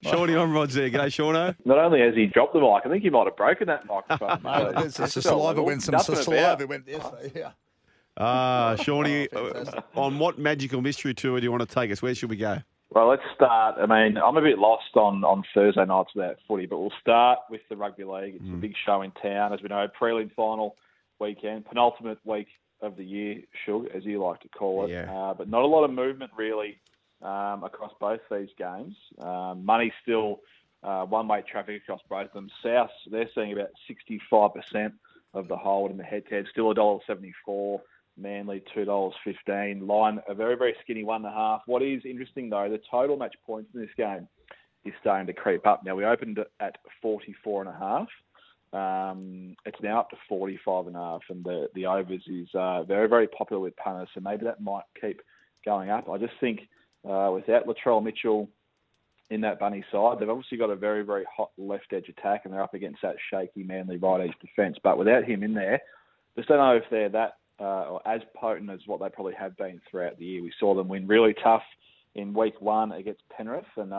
Shawnee on Rod's there. G'day, Shauno. Not only has he dropped the mic, I think he might have broken that microphone. Mate, it's the saliva went yesterday. Yeah. Shawnee, fantastic. on what magical mystery tour do you want to take us? Where should we go? Well, let's start. I mean, I'm a bit lost on Thursday nights without footy, but we'll start with the rugby league. It's a big show in town, as we know. Prelim final weekend, penultimate week of the year, Shug, as you like to call it. Yeah. But not a lot of movement, really, across both these games. Money still one-way traffic across both of them. South, they're seeing about 65% of the hold in the head-to-head, still $1.74. Manly, $2.15. Line, a very, very skinny 1.5. What is interesting, though, the total match points in this game is starting to creep up. Now, we opened at 44.5. It's now up to 45.5, and the overs is very, very popular with punters, so maybe that might keep going up. I just think without Latrell Mitchell in that Bunny side, they've obviously got a very, very hot left edge attack, and they're up against that shaky Manly right edge defence. But without him in there, just don't know if they're that or as potent as what they probably have been throughout the year. We saw them win really tough in week 1 against Penrith, and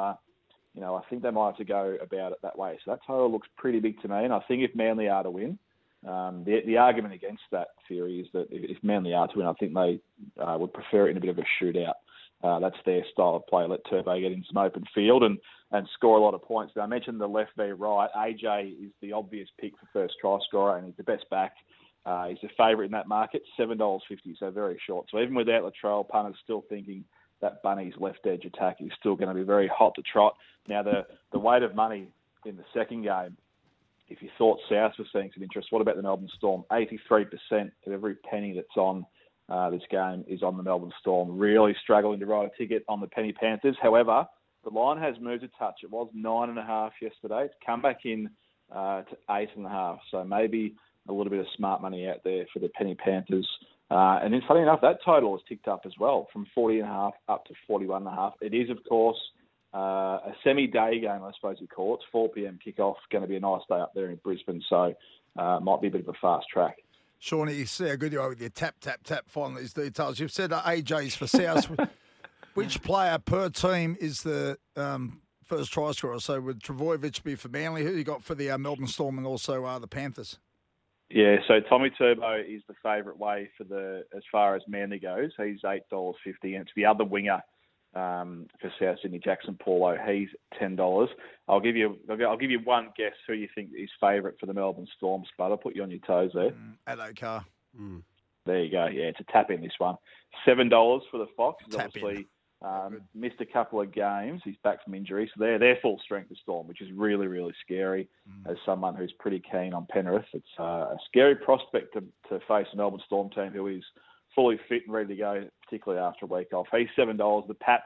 I think they might have to go about it that way. So that total looks pretty big to me, and I think if Manly are to win, the argument against that theory is that if Manly are to win, I think they would prefer it in a bit of a shootout. That's their style of play. Let Turbo get in some open field and score a lot of points. Now, I mentioned the left v right. AJ is the obvious pick for first try scorer, and he's the best back. He's a favourite in that market, $7.50, so very short. So even without Latrell, punters still thinking that Bunny's left edge attack is still going to be very hot to trot. Now, the weight of money in the second game, if you thought South was seeing some interest, what about the Melbourne Storm? 83% of every penny that's on this game is on the Melbourne Storm. Really struggling to write a ticket on the Penny Panthers. However, the line has moved a touch. It was 9.5 yesterday. It's come back in to 8.5. So maybe a little bit of smart money out there for the Penny Panthers. And then, funny enough, that total has ticked up as well, from 40.5 up to 41.5. It is, of course, a semi-day game, I suppose you call it. It's 4 p.m. kickoff. Going to be a nice day up there in Brisbane, so might be a bit of a fast track. Shawnee, you see how good you are with your tap, finding these details. You've said AJ's for South. Which player per team is the first try scorer? So would Trbojevic be for Manly? Who you got for the Melbourne Storm and also the Panthers? Yeah, so Tommy Turbo is the favourite way for as far as Manly goes. He's $8.50, and it's the other winger for South Sydney, Jackson Paulo. He's $10. I'll give you one guess who you think is favourite for the Melbourne Storm, Spud. I'll put you on your toes there. Addo-Carr. There you go. Yeah, it's a tap in this one. $7 for the Fox. He's obviously missed a couple of games. He's back from injury, so they're full strength the Storm, which is really, really scary. As someone who's pretty keen on Penrith, it's a scary prospect to face a Melbourne Storm team who is fully fit and ready to go, particularly after a week off. He's $7. The Pap,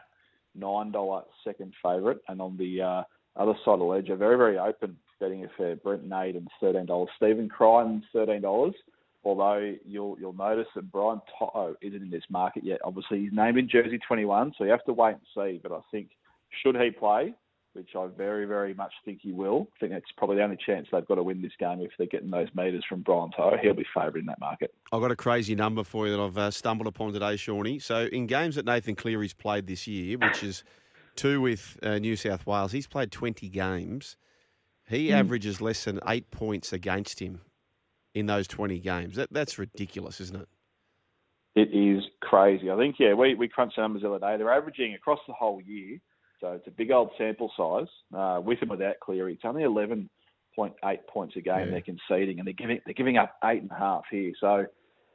$9 second favourite, and on the other side of the ledger, very, very open betting affair. Brent Naden, $13. Stephen Crichton, $13. Although you'll notice that Brian To'o isn't in this market yet. Obviously, he's named in jersey 21, so you have to wait and see. But I think, should he play, which I very, very much think he will, I think that's probably the only chance they've got to win this game if they're getting those metres from Brian To'o. He'll be favourite in that market. I've got a crazy number for you that I've stumbled upon today, Shawnee. So in games that Nathan Cleary's played this year, which is 2 with New South Wales, he's played 20 games. He averages less than 8 points against him in those 20 games. That's ridiculous, isn't it? It is crazy. I think, we crunched the numbers the other day. They're averaging across the whole year, so it's a big old sample size, with and without Cleary. It's only 11.8 points a game they're conceding, and they're giving up 8.5 here. So,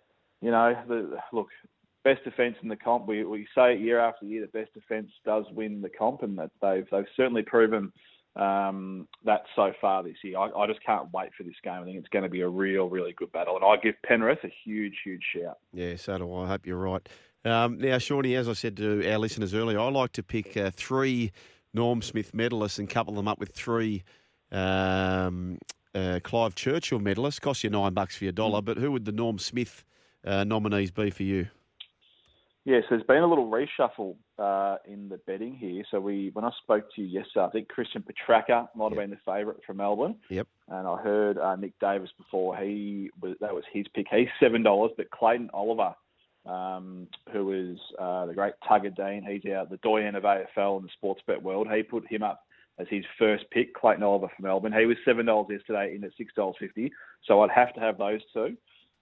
look, best defence in the comp. We say it year after year, the best defence does win the comp, and that they've certainly proven that so far this year. I just can't wait for this game. I think it's going to be a real, really good battle. And I give Penrith a huge, huge shout. Yeah, so do I. I hope you're right. Now, Shawnee, as I said to our listeners earlier, I like to pick 3 Norm Smith medalists and couple them up with 3 Clive Churchill medalists. Cost you $9 for your dollar, but who would the Norm Smith nominees be for you? Yes, there's been a little reshuffle in the betting here. So when I spoke to you yesterday, I think Christian Petracca might have been the favourite for Melbourne. Yep. And I heard Nick Davis before. That was his pick. He's $7, but Clayton Oliver, who is the great Tugger Dean, he's the doyen of AFL in the sports bet world. He put him up as his first pick, Clayton Oliver from Melbourne. He was $7 yesterday in at $6.50. So I'd have to have those two.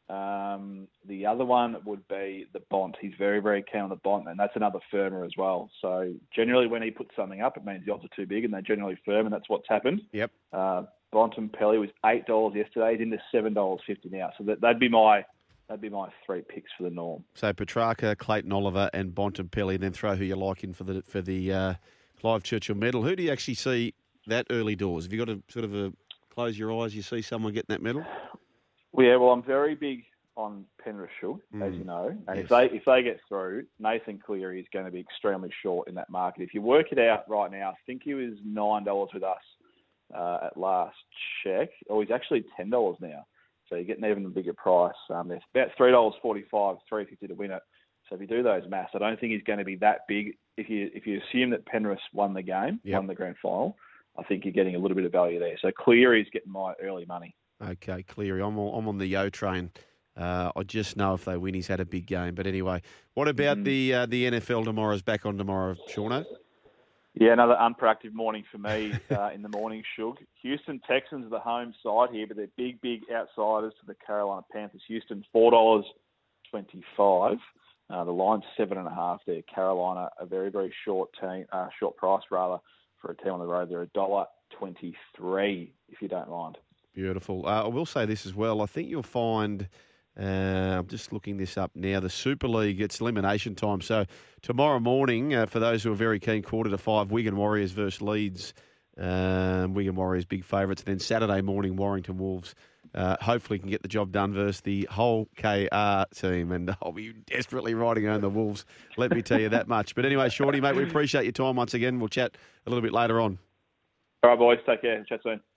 The other one would be the Bont. He's very, very keen on the Bont, and that's another firmer as well. So generally when he puts something up, it means the odds are too big and they're generally firm, and that's what's happened. Yep. Bontempelli was $8 yesterday. He's into $7.50 now. So that'd be my 3 picks for the Norm. So Petrarca, Clayton Oliver, and Bontempelli, and then throw who you like in for the Clive Churchill medal. Who do you actually see that early doors? Have you got to sort of close your eyes, you see someone getting that medal? Well, I'm very big on Penrith Shook, as you know. And yes. if they get through, Nathan Cleary is going to be extremely short in that market. If you work it out right now, I think he was $9 with us at last check. Oh, he's actually $10 now. So you're getting even a bigger price. There's about $3.45, $3.50 to win it. So if you do those maths, I don't think he's going to be that big. If you assume that Penrith won the game, won the grand final, I think you're getting a little bit of value there. So Cleary's getting my early money. Okay, Cleary. I'm on the Yo train. I just know if they win, he's had a big game. But anyway, what about the NFL tomorrow's back on tomorrow, Shauno? Yeah, another unproductive morning for me in the morning, Shug. Houston Texans are the home side here, but they're big, big outsiders to the Carolina Panthers. Houston, $4.25. The line's 7.5 there. Carolina, a very, very short price rather for a team on the road. They're $1.23, if you don't mind. Beautiful. I will say this as well. I think you'll find, I'm just looking this up now, the Super League, it's elimination time. So tomorrow morning, for those who are very keen, 4:45, Wigan Warriors versus Leeds. Wigan Warriors, big favourites. And then Saturday morning, Warrington Wolves. Hopefully can get the job done versus the whole KR team. And I'll be desperately riding on the Wolves, let me tell you that much. But anyway, Shorty, mate, we appreciate your time once again. We'll chat a little bit later on. All right, boys. Take care. Chat soon.